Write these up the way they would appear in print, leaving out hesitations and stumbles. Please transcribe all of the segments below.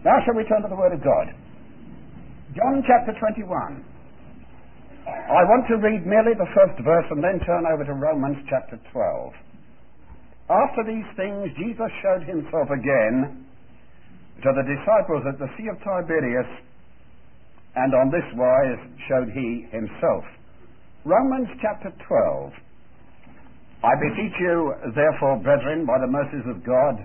Now shall we turn to the Word of God. John chapter 21. I want to read merely the first verse and then turn over to Romans chapter 12. After these things, Jesus showed himself again to the disciples at the Sea of Tiberias, and on this wise showed he himself. Romans chapter 12. I beseech you, therefore, brethren, by the mercies of God,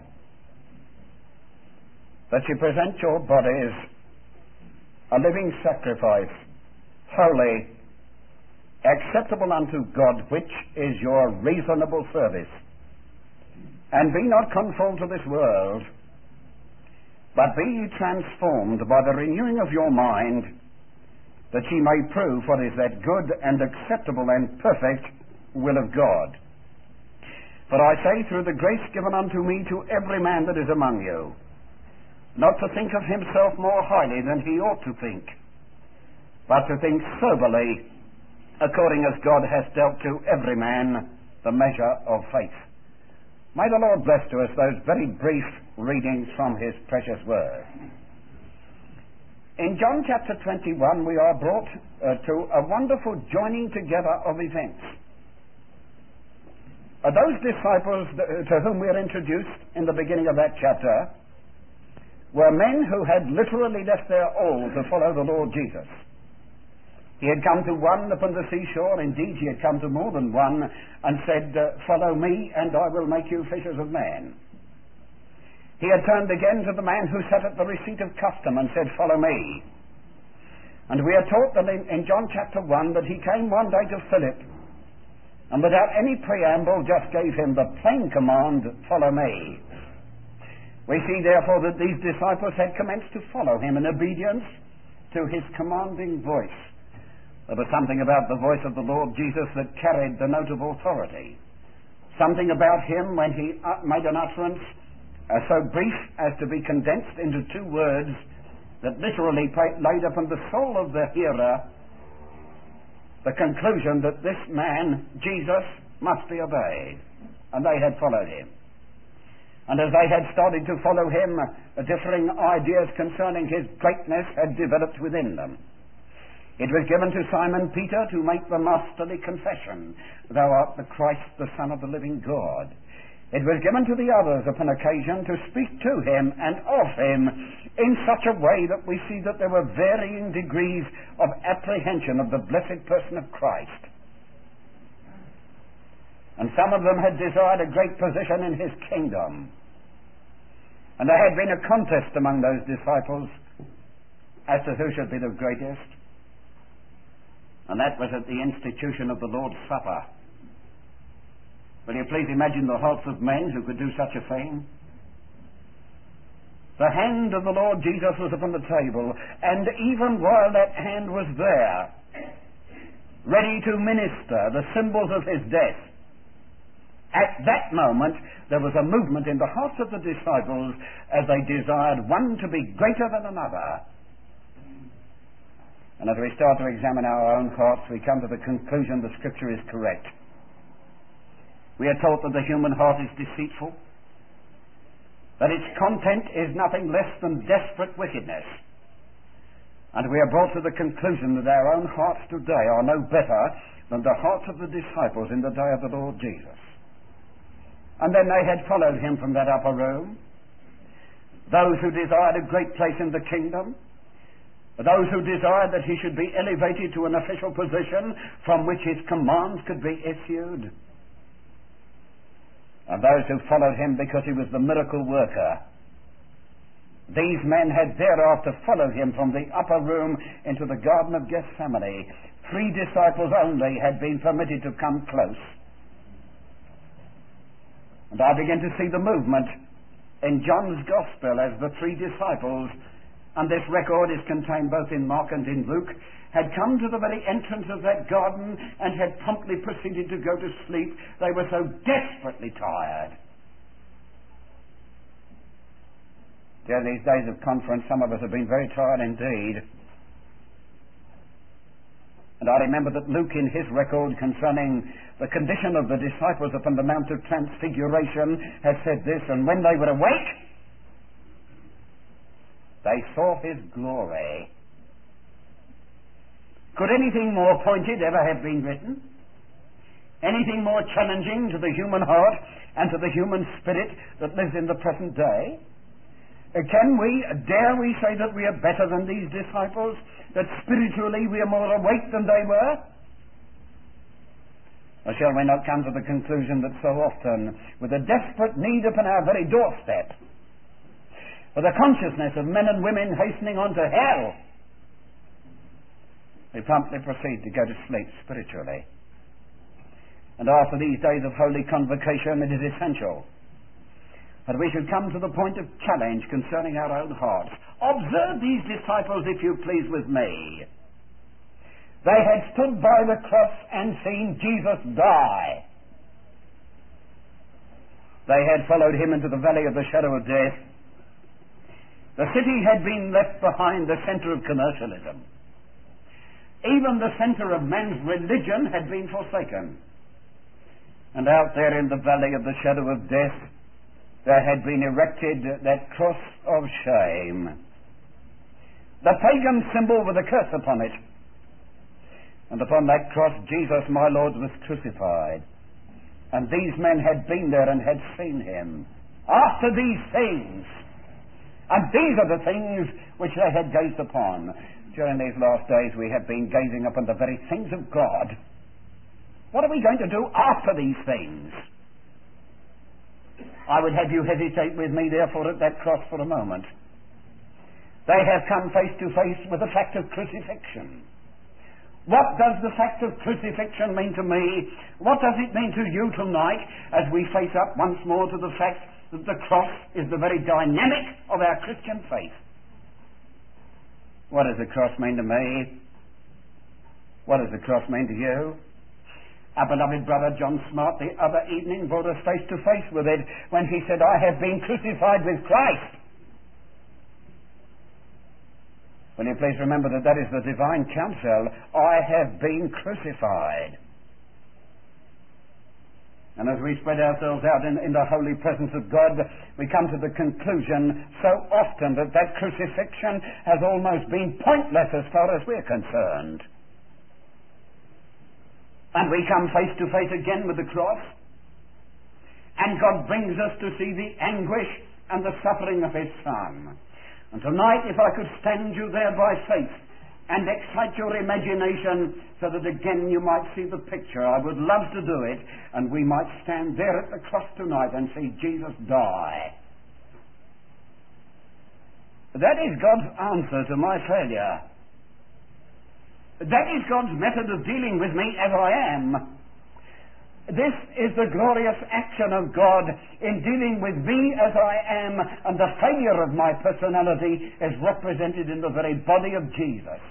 that you present your bodies a living sacrifice, holy, acceptable unto God, which is your reasonable service. And be not conformed to this world, but be ye transformed by the renewing of your mind, that ye may prove what is that good and acceptable and perfect will of God. For I say, through the grace given unto me, to every man that is among you, not to think of himself more highly than he ought to think, but to think soberly, according as God has dealt to every man the measure of faith. May the Lord bless to us those very brief readings from his precious word. In John chapter 21 we are brought to a wonderful joining together of events. Those disciples to whom we are introduced in the beginning of that chapter were men who had literally left their all to follow the Lord Jesus. He had come to one upon the seashore. Indeed, he had come to more than one and said, follow me and I will make you fishers of men. He had turned again to the man who sat at the receipt of custom and said, follow me. And we are taught that in John chapter 1 that he came one day to Philip and without any preamble just gave him the plain command, follow me. We see therefore that these disciples had commenced to follow him in obedience to his commanding voice. There was something about the voice of the Lord Jesus that carried the note of authority. Something about him when he made an utterance so brief as to be condensed into two words that literally laid upon the soul of the hearer the conclusion that this man, Jesus, must be obeyed. And they had followed him. And as they had started to follow him, differing ideas concerning his greatness had developed within them. It was given to Simon Peter to make the masterly confession, thou art the Christ, the Son of the living God. It was given to the others upon occasion to speak to him and of him in such a way that we see that there were varying degrees of apprehension of the blessed person of Christ. And some of them had desired a great position in his kingdom. And there had been a contest among those disciples as to who should be the greatest. And that was at the institution of the Lord's Supper. Will you please imagine the hearts of men who could do such a thing? The hand of the Lord Jesus was upon the table, and even while that hand was there, ready to minister the symbols of his death, at that moment there was a movement in the hearts of the disciples as they desired one to be greater than another. And as we start to examine our own hearts, we come to the conclusion the Scripture is correct. We are taught that the human heart is deceitful, that its content is nothing less than desperate wickedness. And we are brought to the conclusion that our own hearts today are no better than the hearts of the disciples in the day of the Lord Jesus. And then they had followed him from that upper room. Those who desired a great place in the kingdom, those who desired that he should be elevated to an official position from which his commands could be issued, and those who followed him because he was the miracle worker. These men had thereafter followed him from the upper room into the Garden of Gethsemane. 3 disciples only had been permitted to come close. And I begin to see the movement in John's Gospel as the 3 disciples, and this record is contained both in Mark and in Luke, had come to the very entrance of that garden and had promptly proceeded to go to sleep. They were so desperately tired. During these days of conference, some of us have been very tired indeed. And I remember that Luke, in his record concerning the condition of the disciples upon the Mount of Transfiguration, has said this, and when they were awake, They saw his glory. Could anything more pointed ever have been written? Anything more challenging to the human heart and to the human spirit that lives in the present day? Dare we say that we are better than these disciples? That spiritually we are more awake than they were? Or shall we not come to the conclusion that so often, with a desperate need upon our very doorstep, with a consciousness of men and women hastening on to hell, we promptly proceed to go to sleep spiritually? And after these days of holy convocation, it is essential that we should come to the point of challenge concerning our own hearts. Observe these disciples, if you please, with me. They had stood by the cross and seen Jesus die. They had followed him into the valley of the shadow of death. The city had been left behind, the center of commercialism. Even the center of man's religion had been forsaken. And out there in the valley of the shadow of death, there had been erected that cross of shame. The pagan symbol with a curse upon it. And upon that cross, Jesus, my Lord, was crucified. And these men had been there and had seen him. After these things, and these are the things which they had gazed upon. During these last days we have been gazing upon the very things of God. What are we going to do after these things? I would have you hesitate with me, therefore, at that cross for a moment. They have come face to face with the fact of crucifixion. What does the fact of crucifixion mean to me? What does it mean to you tonight as we face up once more to the fact that the cross is the very dynamic of our Christian faith? What does the cross mean to me? What does the cross mean to you? Our beloved brother John Smart the other evening brought us face to face with it when he said, I have been crucified with Christ. Will you please remember that that is the divine counsel? I have been crucified. And as we spread ourselves out in the holy presence of God, we come to the conclusion so often that that crucifixion has almost been pointless as far as we're concerned. And we come face to face again with the cross, and God brings us to see the anguish and the suffering of his Son. And tonight, if I could stand you there by faith and excite your imagination so that again you might see the picture, I would love to do it, and we might stand there at the cross tonight and see Jesus die. That is God's answer to my failure. That is God's method of dealing with me as I am. This is the glorious action of God in dealing with me as I am, and the failure of my personality is represented in the very body of Jesus.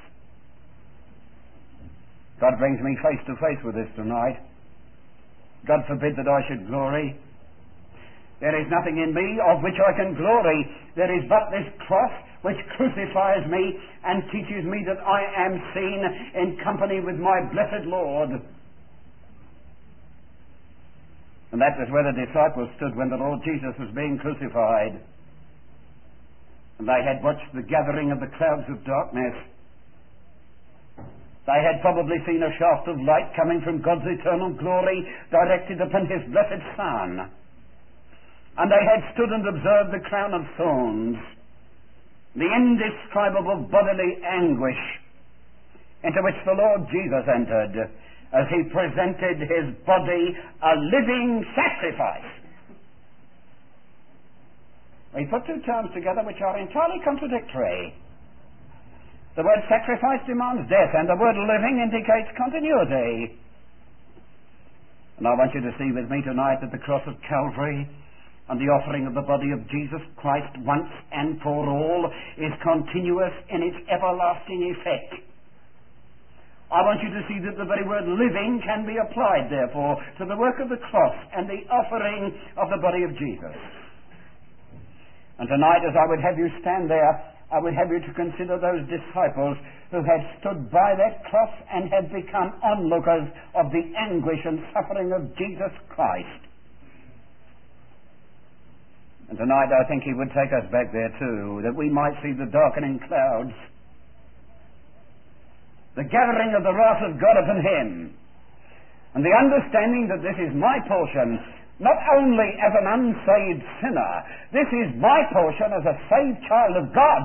God brings me face to face with this tonight. God forbid that I should glory. There is nothing in me of which I can glory. There is but this cross which crucifies me and teaches me that I am seen in company with my blessed Lord. And that was where the disciples stood when the Lord Jesus was being crucified. And they had watched the gathering of the clouds of darkness. They had probably seen a shaft of light coming from God's eternal glory directed upon his blessed Son. And they had stood and observed the crown of thorns, the indescribable bodily anguish into which the Lord Jesus entered as he presented his body a living sacrifice. We put two terms together which are entirely contradictory. The word sacrifice demands death, and the word living indicates continuity. And I want you to see with me tonight that the cross of Calvary and the offering of the body of Jesus Christ once and for all is continuous in its everlasting effect. I want you to see that the very word living can be applied, therefore, to the work of the cross and the offering of the body of Jesus. And tonight, as I would have you stand there, I would have you to consider those disciples who had stood by that cross and had become onlookers of the anguish and suffering of Jesus Christ. And tonight I think he would take us back there too, that we might see the darkening clouds, the gathering of the wrath of God upon him, and the understanding that this is my portion, not only as an unsaved sinner, this is my portion as a saved child of God.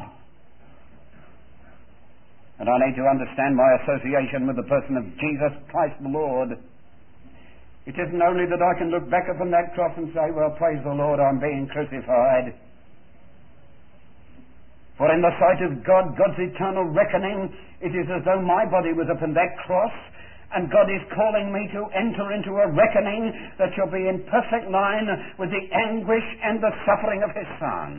And I need to understand my association with the person of Jesus Christ the Lord. It isn't only that I can look back upon that cross and say, well, praise the Lord, I'm being crucified. For in the sight of God, God's eternal reckoning, it is as though my body was upon that cross, and God is calling me to enter into a reckoning that shall be in perfect line with the anguish and the suffering of his Son.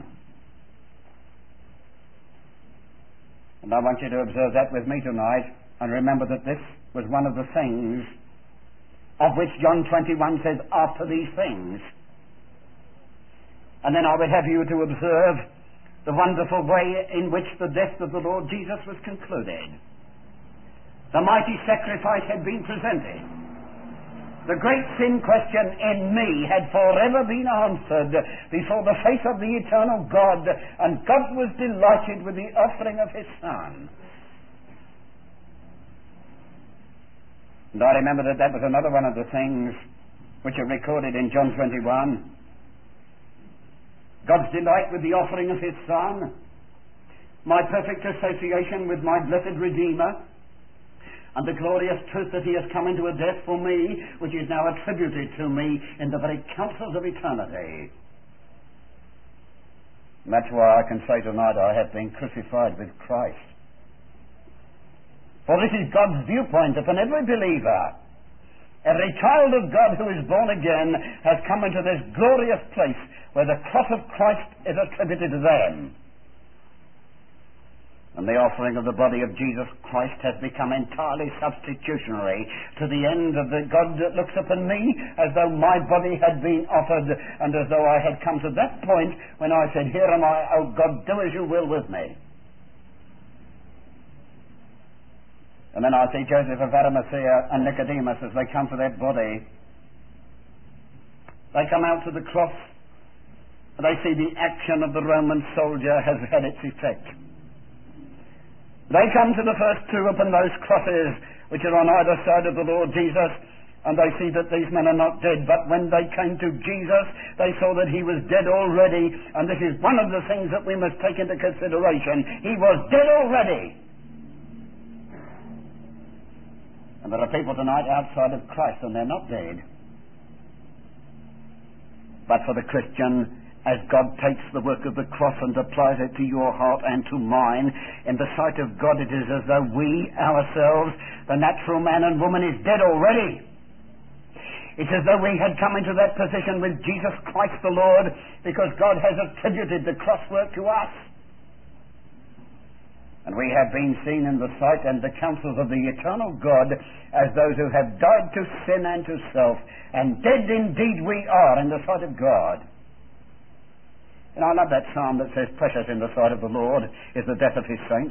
And I want you to observe that with me tonight, and remember that this was one of the things of which John 21 says, after these things. And then I would have you to observe the wonderful way in which the death of the Lord Jesus was concluded. The mighty sacrifice had been presented. The great sin question in me had forever been answered before the face of the eternal God, and God was delighted with the offering of his Son. And I remember that was another one of the things which are recorded in John 21. God's delight with the offering of his Son, my perfect association with my blessed Redeemer, and the glorious truth that he has come into a death for me, which is now attributed to me in the very counsels of eternity. And that's why I can say tonight I have been crucified with Christ. For this is God's viewpoint upon every believer. Every child of God who is born again has come into this glorious place where the cross of Christ is attributed to them. And the offering of the body of Jesus Christ has become entirely substitutionary to the end of the God that looks upon me as though my body had been offered, and as though I had come to that point when I said, here am I, O God, do as you will with me. And then I see Joseph of Arimathea and Nicodemus as they come to that body. They come out to the cross, and they see the action of the Roman soldier has had its effect. They come to the first two upon those crosses which are on either side of the Lord Jesus, and they see that these men are not dead. But when they came to Jesus, they saw that he was dead already, and this is one of the things that we must take into consideration. He was dead already. And there are people tonight outside of Christ, and they're not dead. But for the Christian, as God takes the work of the cross and applies it to your heart and to mine, in the sight of God it is as though we ourselves, the natural man and woman, is dead already. It's as though we had come into that position with Jesus Christ the Lord, because God has attributed the cross work to us. And we have been seen in the sight and the counsels of the eternal God as those who have died to sin and to self, and dead indeed we are in the sight of God. And I love that psalm that says, precious in the sight of the Lord is the death of his saints.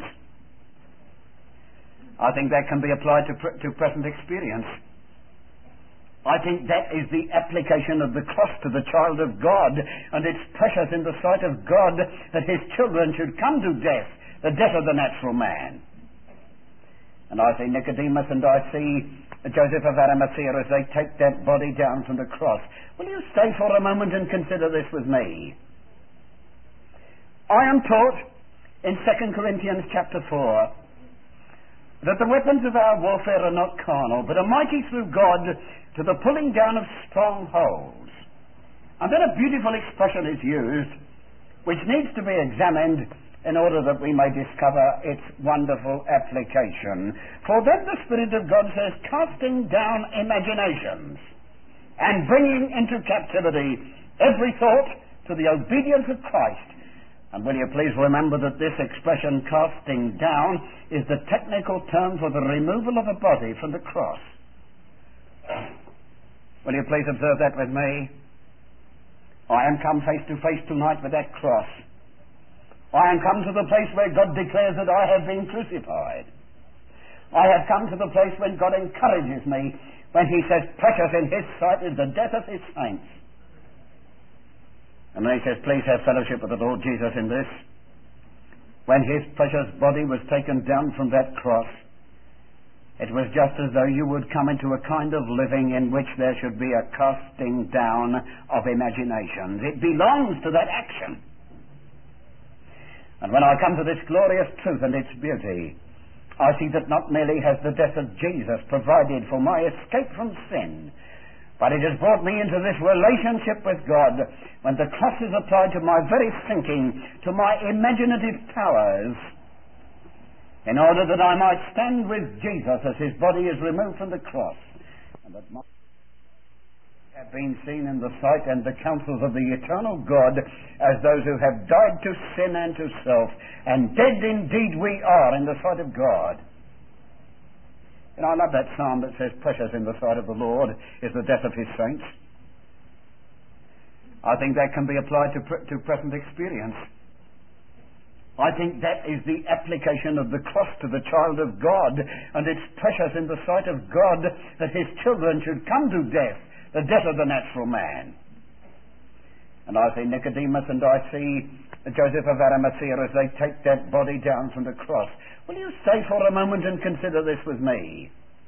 I think that can be applied to present experience. I think that is the application of the cross to the child of God, and it's precious in the sight of God that his children should come to death, the death of the natural man. And I see Nicodemus and I see Joseph of Arimathea as they take that body down from the cross. Will you stay for a moment and consider this with me? I am taught in 2 Corinthians chapter 4 that the weapons of our warfare are not carnal, but are mighty through God to the pulling down of strongholds. And then a beautiful expression is used which needs to be examined in order that we may discover its wonderful application. For then the Spirit of God says, casting down imaginations and bringing into captivity every thought to the obedience of Christ. And will you please remember that this expression, casting down, is the technical term for the removal of a body from the cross. Will you please observe that with me? I am come face to face tonight with that cross. I am come to the place where God declares that I have been crucified. I have come to the place when God encourages me when he says, precious in his sight is the death of his saints. And then he says, please have fellowship with the Lord Jesus in this. When his precious body was taken down from that cross, it was just as though you would come into a kind of living in which there should be a casting down of imaginations. It belongs to that action. And when I come to this glorious truth and its beauty, I see that not merely has the death of Jesus provided for my escape from sin, but it has brought me into this relationship with God when the cross is applied to my very thinking, to my imaginative powers, in order that I might stand with Jesus as his body is removed from the cross, and that my have been seen in the sight and the counsels of the eternal God as those who have died to sin and to self, and dead indeed we are in the sight of God. And I love that psalm that says, precious in the sight of the Lord is the death of his saints. I think that can be applied to present experience. I think that is the application of the cross to the child of God, and it's precious in the sight of God that his children should come to death, the death of the natural man. And I see Nicodemus and I see Joseph of Arimathea as they take that body down from the cross. Will you stay for a moment and consider this with me?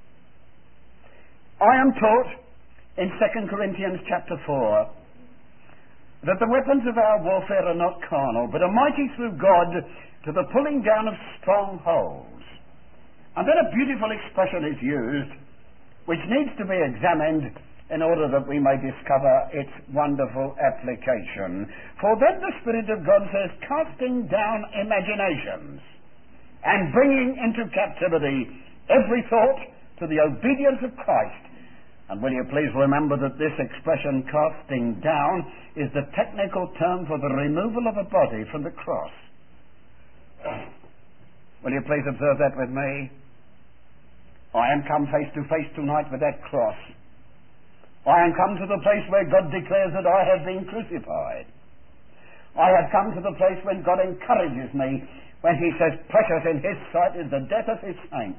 I am taught in 2 Corinthians chapter 4 that the weapons of our warfare are not carnal, but are mighty through God to the pulling down of strongholds. And then a beautiful expression is used which needs to be examined in order that we may discover its wonderful application. For then the Spirit of God says, casting down imaginations and bringing into captivity every thought to the obedience of Christ. And will you please remember that this expression, casting down, is the technical term for the removal of a body from the cross. Will you please observe that with me? I am come face to face tonight with that cross. I am come to the place where God declares that I have been crucified. I have come to the place when God encourages me when he says, precious in his sight is the death of his saints.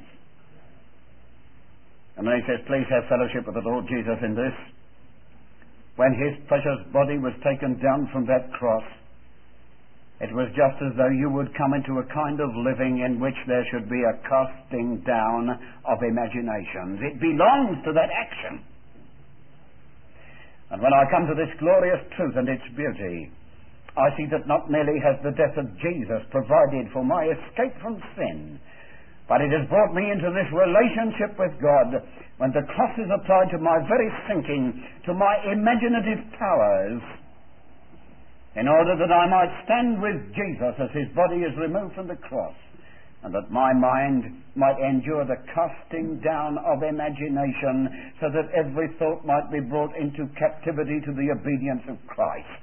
And then he says, please have fellowship with the Lord Jesus in this. When his precious body was taken down from that cross, it was just as though you would come into a kind of living in which there should be a casting down of imaginations. It belongs to that action. And when I come to this glorious truth and its beauty, I see that not merely has the death of Jesus provided for my escape from sin, but it has brought me into this relationship with God when the cross is applied to my very thinking, to my imaginative powers, in order that I might stand with Jesus as his body is removed from the cross, and that my mind might endure the casting down of imagination, so that every thought might be brought into captivity to the obedience of Christ.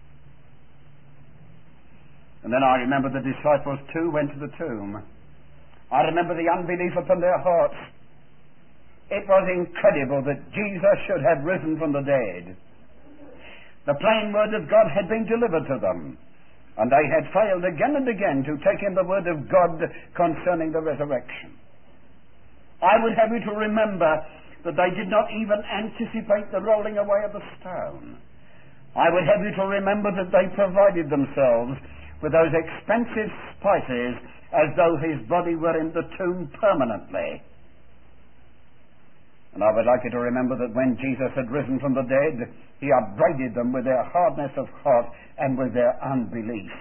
And then I remember the disciples too went to the tomb. I remember the unbelief upon their hearts. It was incredible that Jesus should have risen from the dead. The plain word of God had been delivered to them, and they had failed again and again to take in the word of God concerning the resurrection. I would have you to remember that they did not even anticipate the rolling away of the stone. I would have you to remember that they provided themselves with those expensive spices as though his body were in the tomb permanently. And I would like you to remember that when Jesus had risen from the dead, he upbraided them with their hardness of heart and with their unbelief.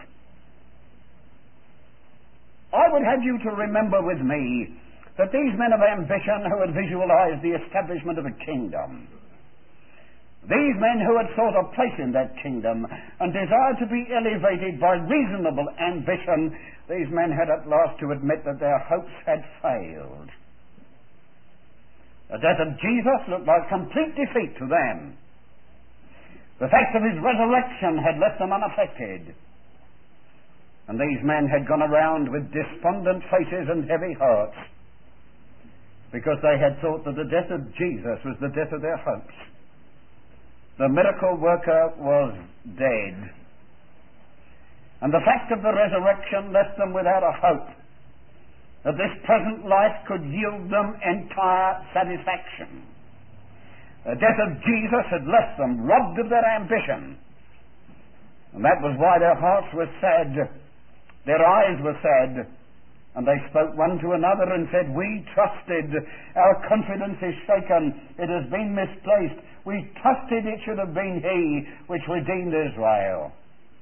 I would have you to remember with me that these men of ambition who had visualized the establishment of a kingdom, these men who had sought a place in that kingdom and desired to be elevated by reasonable ambition, these men had at last to admit that their hopes had failed. The death of Jesus looked like complete defeat to them. The fact of his resurrection had left them unaffected. And these men had gone around with despondent faces and heavy hearts because they had thought that the death of Jesus was the death of their hopes. The miracle worker was dead. And the fact of the resurrection left them without a hope that this present life could yield them entire satisfaction. The death of Jesus had left them robbed of their ambition. And that was why their hearts were sad, their eyes were sad, and they spoke one to another and said, we trusted, our confidence is shaken, it has been misplaced. We trusted it should have been he which redeemed Israel.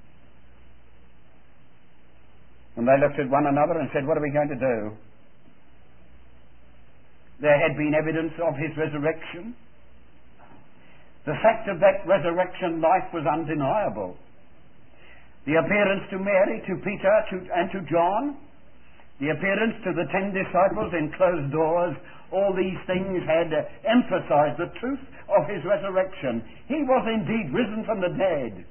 And they looked at one another and said, what are we going to do? There had been evidence of his resurrection. The fact of that resurrection life was undeniable. The appearance to Mary, to Peter, and to John, the appearance to the 10 disciples in closed doors, all these things had emphasized the truth of his resurrection. He was indeed risen from the dead.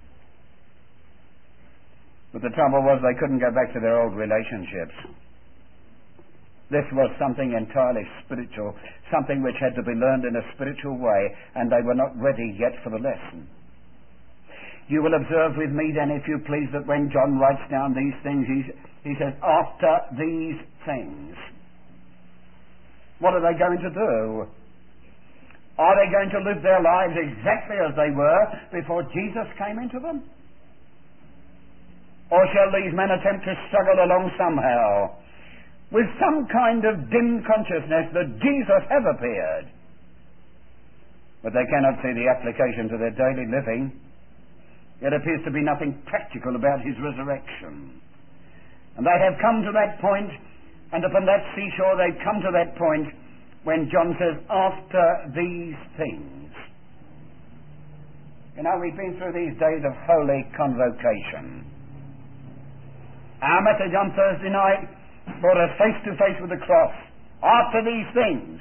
But the trouble was they couldn't go back to their old relationships. This was something entirely spiritual, something which had to be learned in a spiritual way, and they were not ready yet for the lesson. You will observe with me then, if you please, that when John writes down these things, he says, after these things. What are they going to do? Are they going to live their lives exactly as they were before Jesus came into them? Or shall these men attempt to struggle along somehow with some kind of dim consciousness that Jesus has appeared, but they cannot see the application to their daily living? There appears to be nothing practical about his resurrection. And they have come to that point, and upon that seashore they've come to that point when John says, after these things. You know, we've been through these days of holy convocation. Our message on Thursday night brought us face to face with the cross. After these things.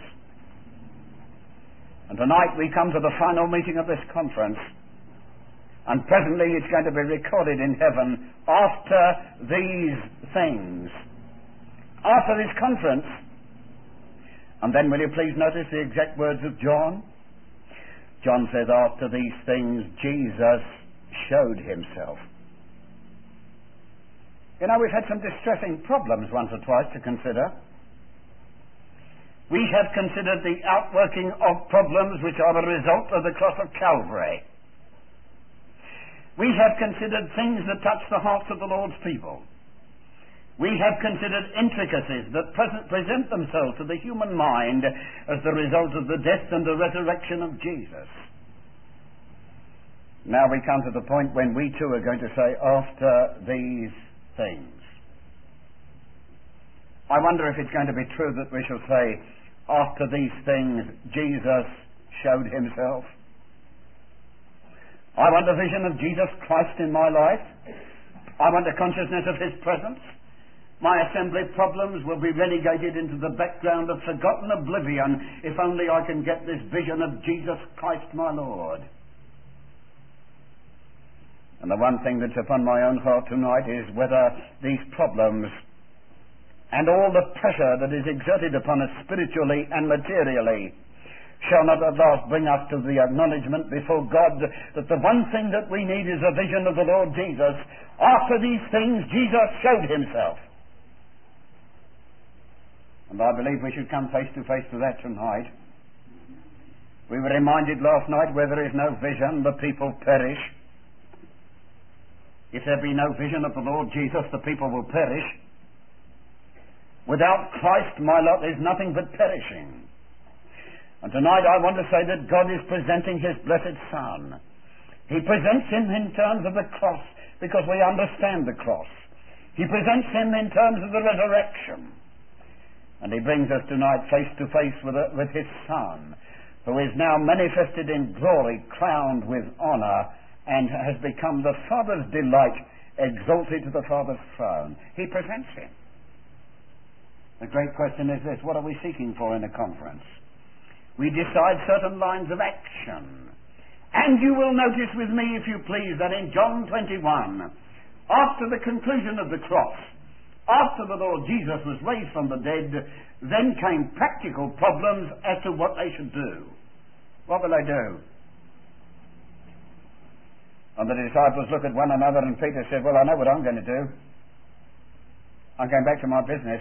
And tonight we come to the final meeting of this conference. And presently it's going to be recorded in heaven, after these things. After this conference. And then will you please notice the exact words of John? John says, after these things Jesus showed himself. You know, we've had some distressing problems once or twice to consider. We have considered the outworking of problems which are the result of the cross of Calvary. We have considered things that touch the hearts of the Lord's people. We have considered intricacies that present themselves to the human mind as the result of the death and the resurrection of Jesus. Now we come to the point when we too are going to say, after these things. I wonder if it's going to be true that we shall say, after these things Jesus showed himself. I want a vision of Jesus Christ in my life. I want a consciousness of his presence. My assembly problems will be relegated into the background of forgotten oblivion if only I can get this vision of Jesus Christ my Lord. And the one thing that's upon my own heart tonight is whether these problems and all the pressure that is exerted upon us spiritually and materially shall not at last bring us to the acknowledgement before God that the one thing that we need is a vision of the Lord Jesus. After these things, Jesus showed himself. And I believe we should come face to face to that tonight. We were reminded last night, where there is no vision, the people perish. If there be no vision of the Lord Jesus, the people will perish. Without Christ, my lot is nothing but perishing. And tonight I want to say that God is presenting his blessed Son. He presents him in terms of the cross because we understand the cross. He presents him in terms of the resurrection. And he brings us tonight face to face with his Son, who is now manifested in glory, crowned with honor, and has become the Father's delight, exalted to the Father's throne. He presents him. The great question is this: what are we seeking for in a conference? We decide certain lines of action. And you will notice with me, if you please, that in John 21, after the conclusion of the cross, after the Lord Jesus was raised from the dead, then came practical problems as to what they should do. What will they do? And the disciples look at one another, and Peter said, well, I know what I'm going to do. I'm going back to my business.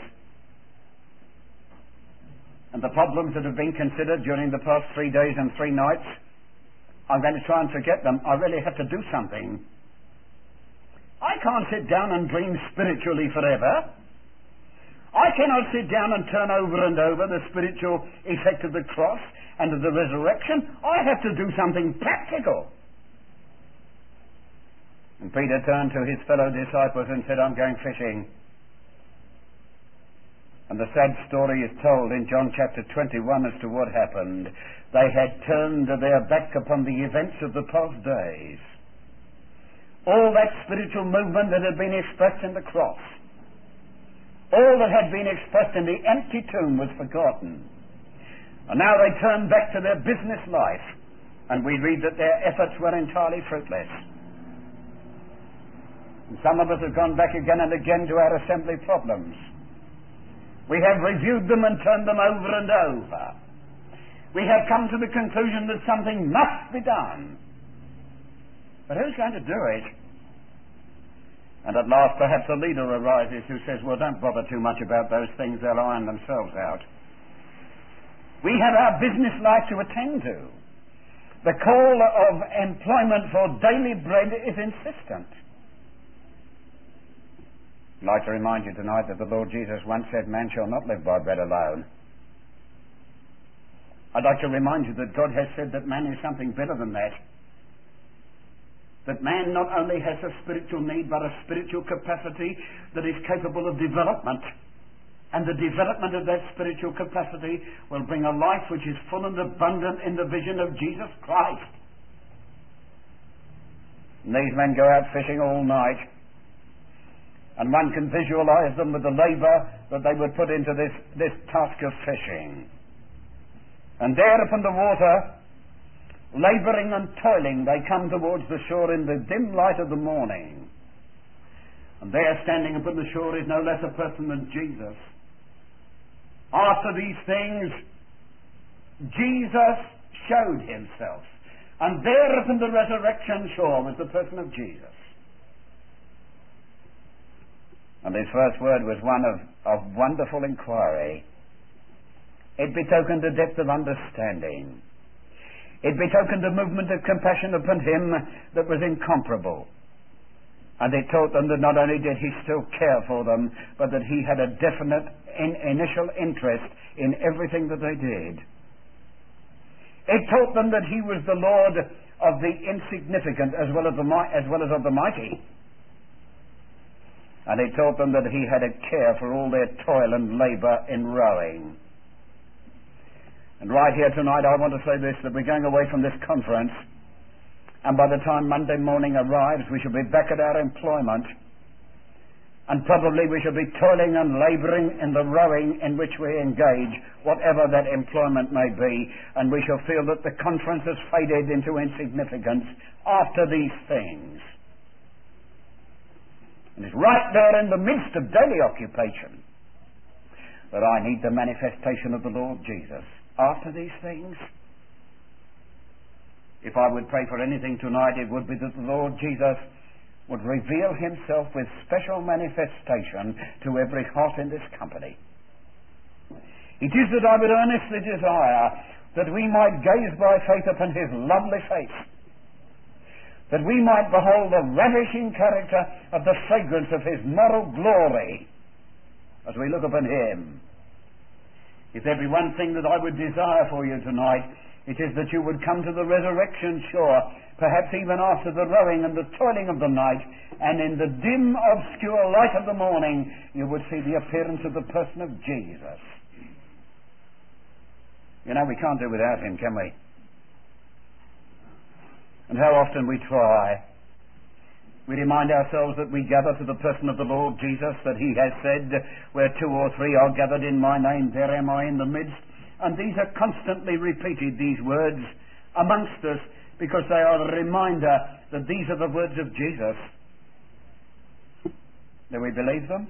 And the problems that have been considered during the past 3 days and 3 nights, I'm going to try and forget them. I really have to do something. I can't sit down and dream spiritually forever. I cannot sit down and turn over and over the spiritual effect of the cross and of the resurrection. I have to do something practical. And Peter turned to his fellow disciples and said, I'm going fishing. And the sad story is told in John chapter 21 as to what happened. They had turned their back upon the events of the past days. All that spiritual movement that had been expressed in the cross, all that had been expressed in the empty tomb was forgotten. And now they turned back to their business life, and we read that their efforts were entirely fruitless. And some of us have gone back again and again to our assembly problems. We have reviewed them and turned them over and over. We have come to the conclusion that something must be done. But who's going to do it? And at last perhaps a leader arises who says, well, don't bother too much about those things, they'll iron themselves out. We have our business life to attend to. The call of employment for daily bread is insistent. I'd like to remind you tonight that the Lord Jesus once said, man shall not live by bread alone. I'd like to remind you that God has said that man is something better than that. That man not only has a spiritual need, but a spiritual capacity that is capable of development. And the development of that spiritual capacity will bring a life which is full and abundant in the vision of Jesus Christ. And these men go out fishing all night. And one can visualize them with the labor that they would put into this task of fishing. And there upon the water, laboring and toiling, they come towards the shore in the dim light of the morning. And there standing upon the shore is no less a person than Jesus. After these things, Jesus showed himself. And there upon the resurrection shore was the person of Jesus. And his first word was one of wonderful inquiry. It betokened a depth of understanding. It betokened a movement of compassion upon him that was incomparable. And it taught them that not only did he still care for them, but that he had a definite initial interest in everything that they did. It taught them that he was the Lord of the insignificant as well as of the mighty. And it taught them that he had a care for all their toil and labour in rowing. And right here tonight I want to say this, that we're going away from this conference, and by the time Monday morning arrives we shall be back at our employment, and probably we shall be toiling and labouring in the rowing in which we engage, whatever that employment may be, and we shall feel that the conference has faded into insignificance after these things. And it's right there in the midst of daily occupation that I need the manifestation of the Lord Jesus. After these things, if I would pray for anything tonight, it would be that the Lord Jesus would reveal himself with special manifestation to every heart in this company. It is that I would earnestly desire that we might gaze by faith upon his lovely face, that we might behold the ravishing character of the fragrance of his moral glory as we look upon him. If there be one thing that I would desire for you tonight, it is that you would come to the resurrection shore, perhaps even after the rowing and the toiling of the night, and in the dim, obscure light of the morning, you would see the appearance of the person of Jesus. You know, we can't do without him, can we? And how often we try. We remind ourselves that we gather to the person of the Lord Jesus, that he has said, where 2 or 3 are gathered in my name, there am I in the midst. And these are constantly repeated, these words, amongst us, because they are a reminder that these are the words of Jesus. Do we believe them?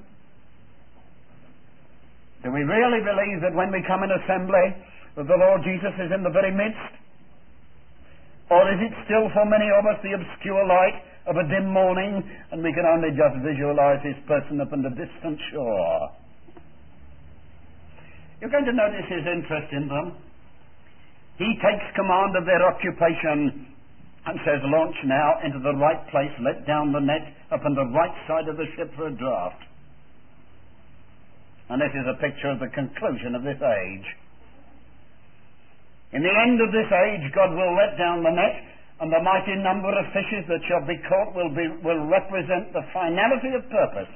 Do we really believe that when we come in assembly, that the Lord Jesus is in the very midst? Or is it still for many of us the obscure light of a dim morning, and we can only just visualize his person upon the distant shore? You're going to notice his interest in them. He takes command of their occupation and says, launch now into the right place, let down the net upon the right side of the ship for a draught. And this is a picture of the conclusion of this age. In the end of this age, God will let down the net, and the mighty number of fishes that shall be caught will represent the finality of purpose.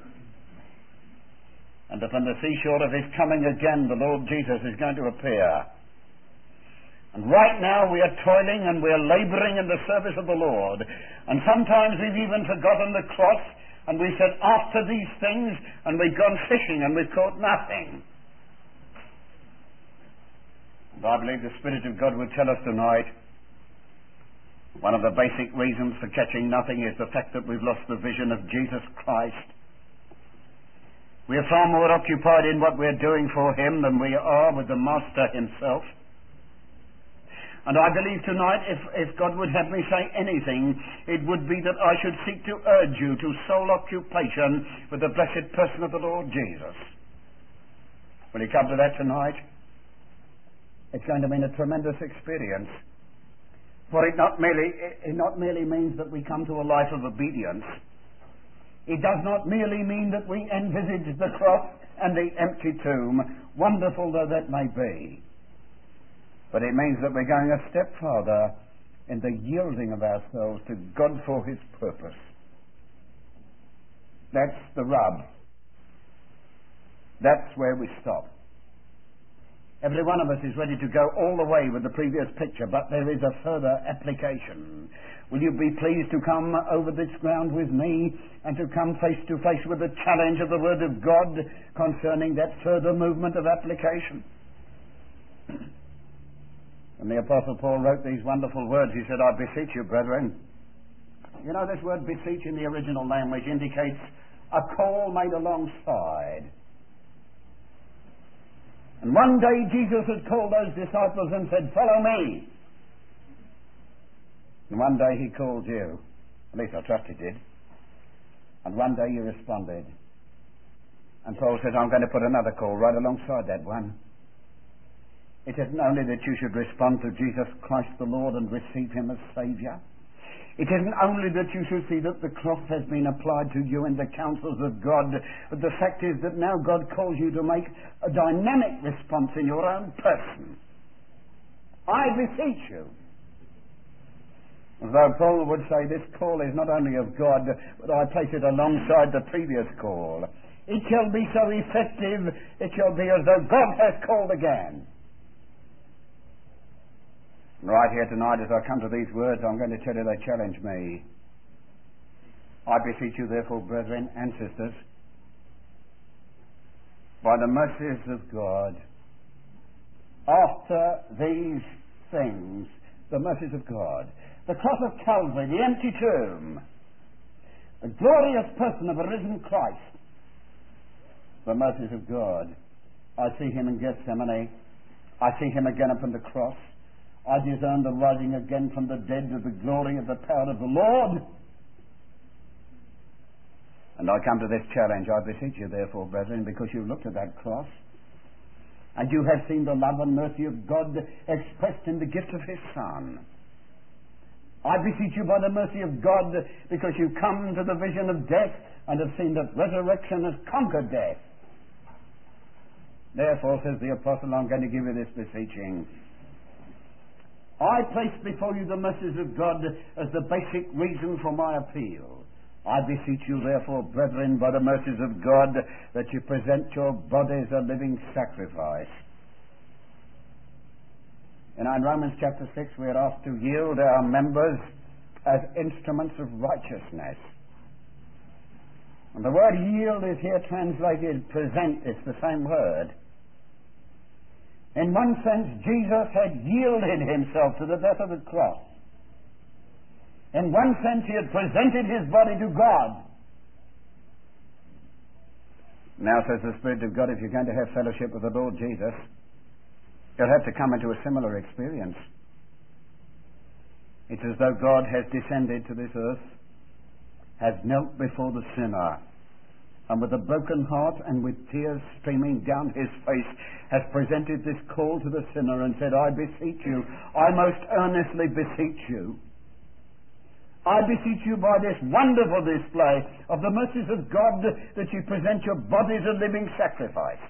And upon the seashore of his coming again, the Lord Jesus is going to appear. And right now we are toiling and we are labouring in the service of the Lord. And sometimes we've even forgotten the cross, and we said, after these things, and we've gone fishing and we've caught nothing. And I believe the Spirit of God would tell us tonight, one of the basic reasons for catching nothing is the fact that we've lost the vision of Jesus Christ. We are far more occupied in what we're doing for him than we are with the Master himself. And I believe tonight, if God would have me say anything, it would be that I should seek to urge you to soul occupation with the blessed person of the Lord Jesus. Will you come to that tonight? It's going to mean a tremendous experience. For it not merely means that we come to a life of obedience. It does not merely mean that we envisage the cross and the empty tomb, wonderful though that may be. But it means that we're going a step farther in the yielding of ourselves to God for his purpose. That's the rub. That's where we stop. Every one of us is ready to go all the way with the previous picture, but there is a further application. Will you be pleased to come over this ground with me and to come face to face with the challenge of the Word of God concerning that further movement of application? When the Apostle Paul wrote these wonderful words, he said, I beseech you, brethren. You know, this word beseech in the original language indicates a call made alongside. And one day Jesus had called those disciples and said, follow me. And one day he called you. At least I trust he did. And one day you responded. And Paul says, I'm going to put another call right alongside that one. It isn't only that you should respond to Jesus Christ the Lord and receive him as Saviour. It isn't only that you should see that the cross has been applied to you in the counsels of God, but the fact is that now God calls you to make a dynamic response in your own person. I beseech you. As though Paul would say, this call is not only of God, but I place it alongside the previous call. It shall be so effective, it shall be as though God has called again. Right here tonight, as I come to these words, I'm going to tell you they challenge me. I beseech you, therefore, brethren and sisters, by the mercies of God, after these things, the mercies of God, the cross of Calvary, the empty tomb, the glorious person of a risen Christ, the mercies of God. I see him in Gethsemane. I see him again upon the cross. I discern the rising again from the dead with the glory of the power of the Lord. And I come to this challenge. I beseech you, therefore, brethren, because you've looked at that cross, and you have seen the love and mercy of God expressed in the gift of his Son. I beseech you by the mercy of God, because you come to the vision of death and have seen that resurrection has conquered death. Therefore, says the Apostle, I'm going to give you this beseeching. I place before you the mercies of God as the basic reason for my appeal. I beseech you, therefore, brethren, by the mercies of God, that you present your bodies a living sacrifice. And in Romans chapter 6, we are asked to yield our members as instruments of righteousness. And the word yield is here translated present. It's the same word. In one sense, Jesus had yielded himself to the death of the cross. In one sense, he had presented his body to God. Now, says the Spirit of God, if you're going to have fellowship with the Lord Jesus, you'll have to come into a similar experience. It's as though God has descended to this earth, has knelt before the sinner, and with a broken heart and with tears streaming down his face, has presented this call to the sinner and said, I beseech you, I most earnestly beseech you, I beseech you by this wonderful display of the mercies of God that you present your bodies a living sacrifice.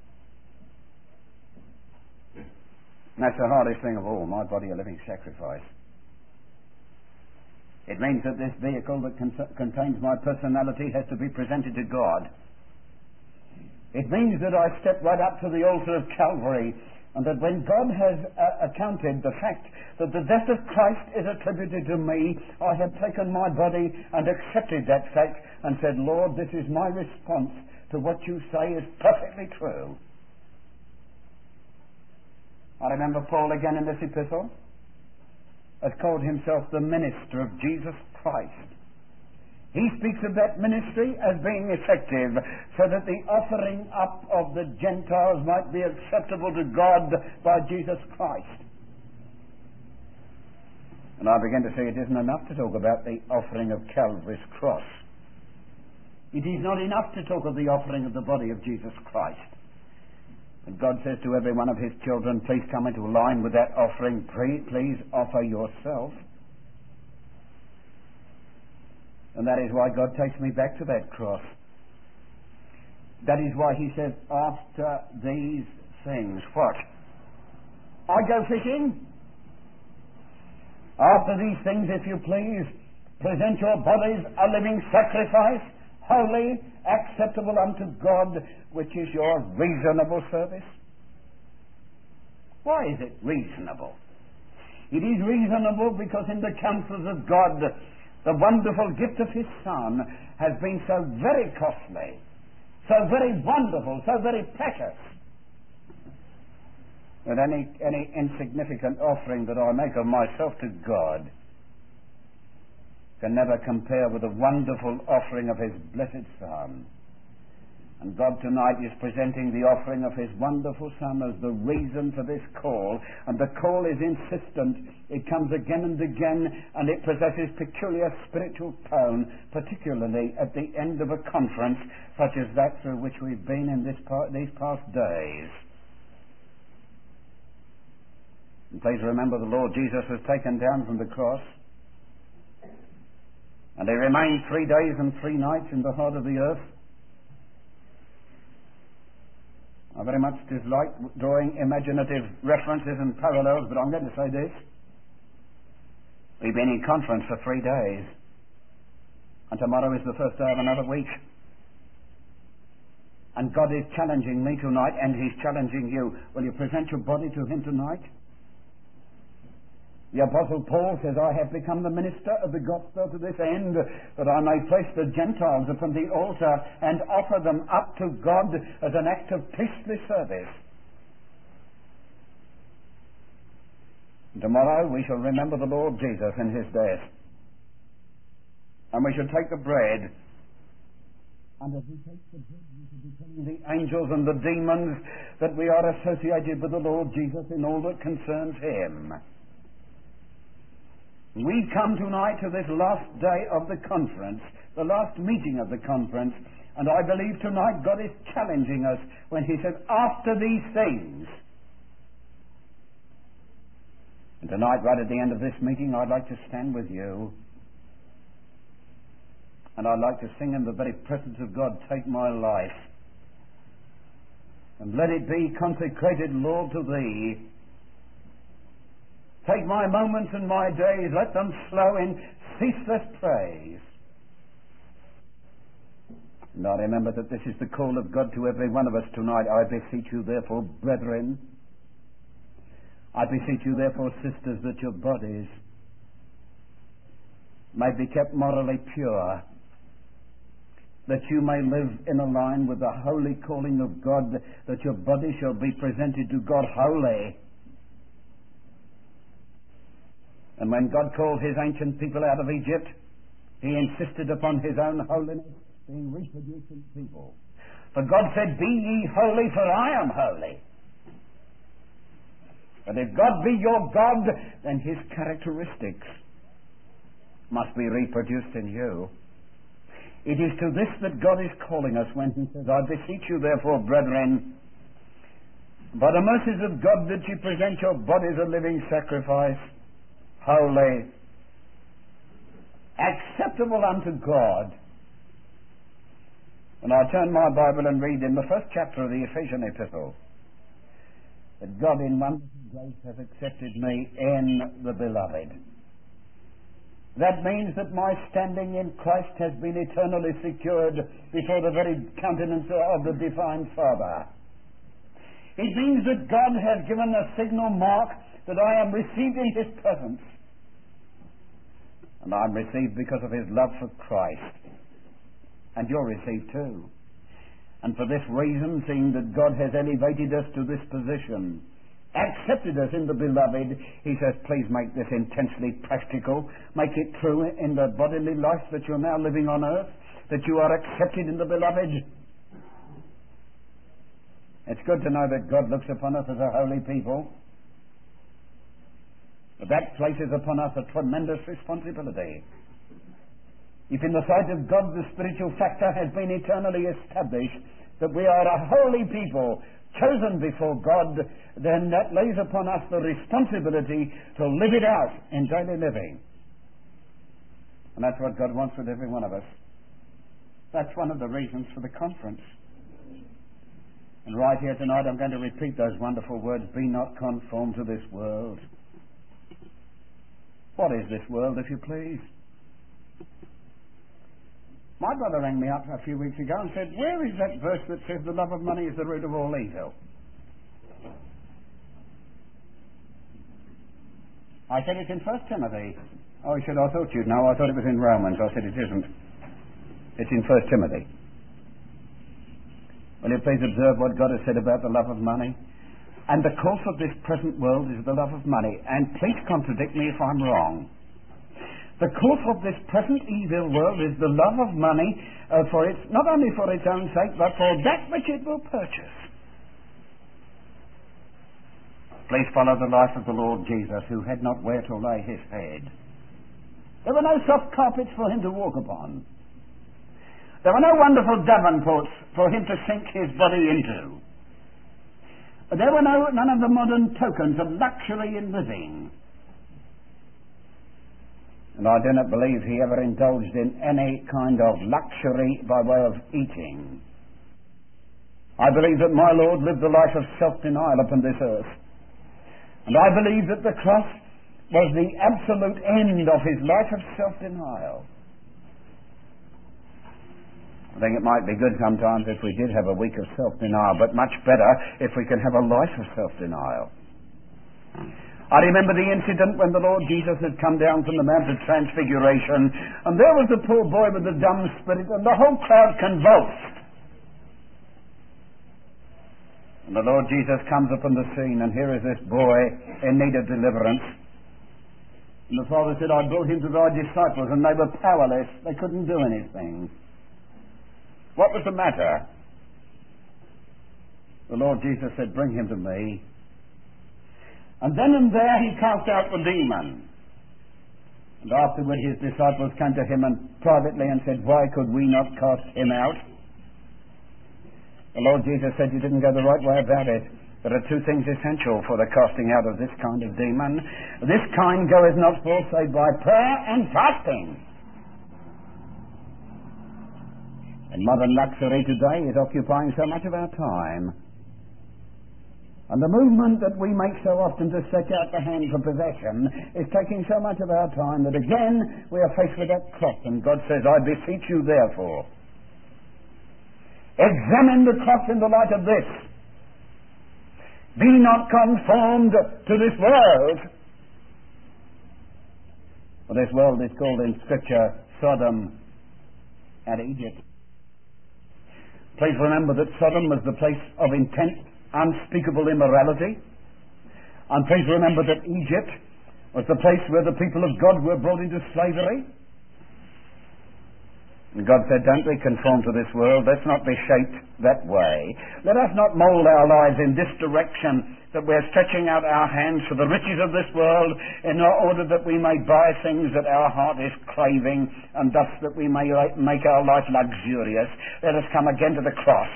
And that's the hardest thing of all, my body a living sacrifice. It means that this vehicle that contains my personality has to be presented to God. It means that I step right up to the altar of Calvary, and that when God has accounted the fact that the death of Christ is attributed to me, I have taken my body and accepted that fact and said, Lord, this is my response to what you say is perfectly true. I remember Paul again in this epistle has called himself the minister of Jesus Christ. He speaks of that ministry as being effective so that the offering up of the Gentiles might be acceptable to God by Jesus Christ. And I begin to say it isn't enough to talk about the offering of Calvary's cross. It is not enough to talk of the offering of the body of Jesus Christ. And God says to every one of his children, please come into line with that offering. Please offer yourself. And that is why God takes me back to that cross. That is why he says, after these things, what? I go fishing. After these things, if you please, present your bodies a living sacrifice, holy, acceptable unto God, which is your reasonable service. Why is it reasonable? It is reasonable because in the counsels of God, the wonderful gift of his Son has been so very costly, so very wonderful, so very precious, that any insignificant offering that I make of myself to God can never compare with the wonderful offering of his blessed Son. And God tonight is presenting the offering of his wonderful Son as the reason for this call. And the call is insistent. It comes again and again, and it possesses peculiar spiritual tone, particularly at the end of a conference such as that through which we've been in these past days. And please remember the Lord Jesus was taken down from the cross, and he remained 3 days and 3 nights in the heart of the earth. I very much dislike drawing imaginative references and parallels, but I'm going to say this. We've been in conference for 3 days, and tomorrow is the first day of another week. And God is challenging me tonight, and he's challenging you. Will you present your body to him tonight? The Apostle Paul says, I have become the minister of the gospel to this end, that I may place the Gentiles upon the altar and offer them up to God as an act of priestly service. Tomorrow we shall remember the Lord Jesus in his death. And we shall take the bread. And as we take the bread, we shall be telling the angels and the demons that we are associated with the Lord Jesus in all that concerns him. We come tonight to this last day of the conference, the last meeting of the conference, and I believe tonight God is challenging us when he says, after these things. And tonight, right at the end of this meeting, I'd like to stand with you, and I'd like to sing in the very presence of God, take my life, and let it be consecrated, Lord, to thee. Take my moments and my days, let them flow in ceaseless praise. And I remember that this is the call of God to every one of us tonight. I beseech you, therefore, brethren, I beseech you, therefore, sisters, that your bodies may be kept morally pure, that you may live in a line with the holy calling of God, that your body shall be presented to God holy. And when God called his ancient people out of Egypt, he insisted upon his own holiness being reproduced in people. For God said, be ye holy, for I am holy. But if God be your God, then his characteristics must be reproduced in you. It is to this that God is calling us when he says, I beseech you, therefore, brethren, by the mercies of God, that ye present your bodies a living sacrifice, holy, acceptable unto God. When I turn my Bible and read in the first chapter of the Ephesian epistle that God in wonderful grace has accepted me in the beloved. That means that my standing in Christ has been eternally secured before the very countenance of the divine Father. It means that God has given a signal mark that I am received in His presence. And I'm received because of His love for Christ. And you're received too. And for this reason, seeing that God has elevated us to this position, accepted us in the beloved, He says, please make this intensely practical. Make it true in the bodily life that you're now living on earth, that you are accepted in the beloved. It's good to know that God looks upon us as a holy people. But that places upon us a tremendous responsibility. If in the sight of God the spiritual factor has been eternally established, that we are a holy people, chosen before God, then that lays upon us the responsibility to live it out in daily living. And that's what God wants with every one of us. That's one of the reasons for the conference. And right here tonight I'm going to repeat those wonderful words, be not conformed to this world. What is this world, if you please? My brother rang me up a few weeks ago and said, where is that verse that says the love of money is the root of all evil? I said, it's in 1 Timothy. Oh, he said, I thought you'd know. I thought it was in Romans. I said, it isn't. It's in 1 Timothy. Will you please observe what God has said about the love of money? And the course of this present world is the love of money. And please contradict me if I'm wrong. The course of this present evil world is the love of money for its, not only for its own sake, but for that which it will purchase. Please follow the life of the Lord Jesus, who had not where to lay his head. There were no soft carpets for him to walk upon. There were no wonderful Davenports for him to sink his body into. There were none of the modern tokens of luxury in living. And I do not believe he ever indulged in any kind of luxury by way of eating. I believe that my Lord lived a life of self-denial upon this earth. And I believe that the cross was the absolute end of his life of self-denial. I think it might be good sometimes if we did have a week of self-denial, but much better if we can have a life of self-denial. I remember the incident when the Lord Jesus had come down from the Mount of Transfiguration, and there was the poor boy with the dumb spirit, and the whole crowd convulsed. And the Lord Jesus comes upon the scene, and here is this boy in need of deliverance. And the Father said, I brought him to thy disciples, and they were powerless. They couldn't do anything. What was the matter? The Lord Jesus said, bring him to me. And then and there he cast out the demon. And afterward his disciples came to him and privately and said, why could we not cast him out? The Lord Jesus said, you didn't go the right way about it. There are two things essential for the casting out of this kind of demon. This kind goeth not forth save by prayer and fasting. And modern luxury today is occupying so much of our time. And the movement that we make so often to stretch out the hand for possession is taking so much of our time that again we are faced with that cross, and God says, I beseech you therefore, examine the cross in the light of this. Be not conformed to this world. For this world is called in Scripture Sodom and Egypt. Please remember that Sodom was the place of intense, unspeakable immorality. And please remember that Egypt was the place where the people of God were brought into slavery. And God said, don't be conformed to this world. Let's not be shaped that way. Let us not mould our lives in this direction, that we're stretching out our hands for the riches of this world in order that we may buy things that our heart is craving, and thus that we may make our life luxurious. Let us come again to the cross.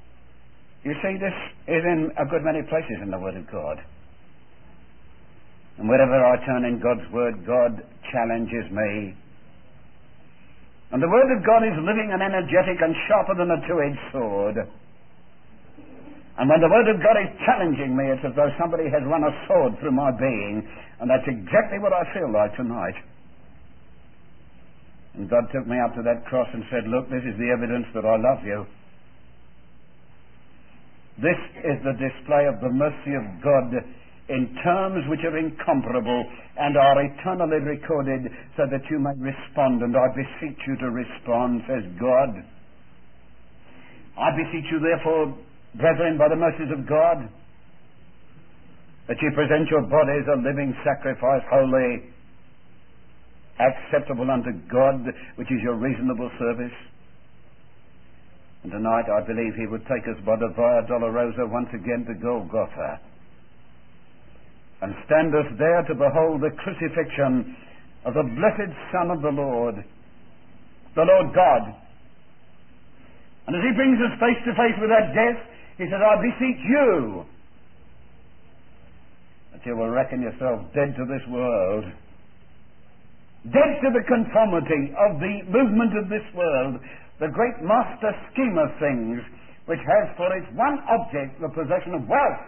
You see, this is in a good many places in the Word of God. And wherever I turn in God's Word, God challenges me. And the Word of God is living and energetic and sharper than a two-edged sword. And when the Word of God is challenging me, it's as though somebody has run a sword through my being. And that's exactly what I feel like tonight. And God took me up to that cross and said, look, this is the evidence that I love you. This is the display of the mercy of God in terms which are incomparable and are eternally recorded so that you may respond. And I beseech you to respond, says God. I beseech you, therefore, brethren, by the mercies of God, that you present your bodies a living sacrifice, holy, acceptable unto God, which is your reasonable service. And tonight I believe he would take us by the Via Dolorosa once again to Golgotha and stand us there to behold the crucifixion of the blessed Son of the Lord God. And as he brings us face to face with that death, he says, I beseech you that you will reckon yourself dead to this world, dead to the conformity of the movement of this world, the great master scheme of things, which has for its one object the possession of wealth.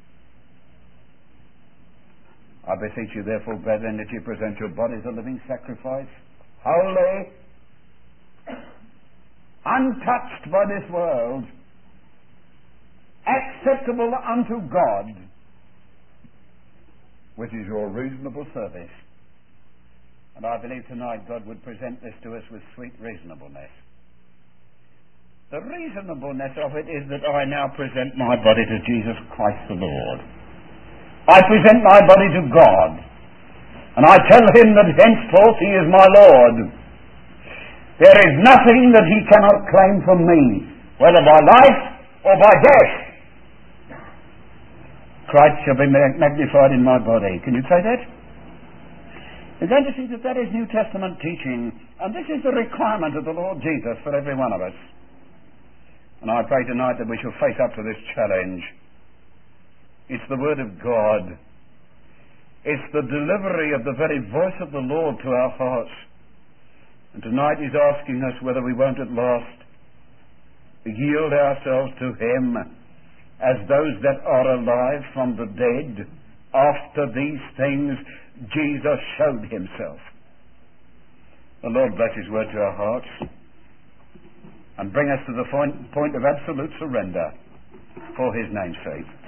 I beseech you, therefore, brethren, that you present your bodies a living sacrifice, holy, untouched by this world, acceptable unto God, which is your reasonable service. And I believe tonight God would present this to us with sweet reasonableness. The reasonableness of it is that I now present my body to Jesus Christ the Lord. I present my body to God, and I tell him that henceforth he is my Lord. There is nothing that he cannot claim from me, whether by life or by death. Christ shall be magnified in my body. Can you say that? You're going to see that that is New Testament teaching, and this is the requirement of the Lord Jesus for every one of us. And I pray tonight that we shall face up to this challenge. It's the Word of God. It's the delivery of the very voice of the Lord to our hearts. And tonight he's asking us whether we won't at last yield ourselves to him as those that are alive from the dead. After these things Jesus showed himself. The Lord bless his word to our hearts and bring us to the point of absolute surrender for his name's sake.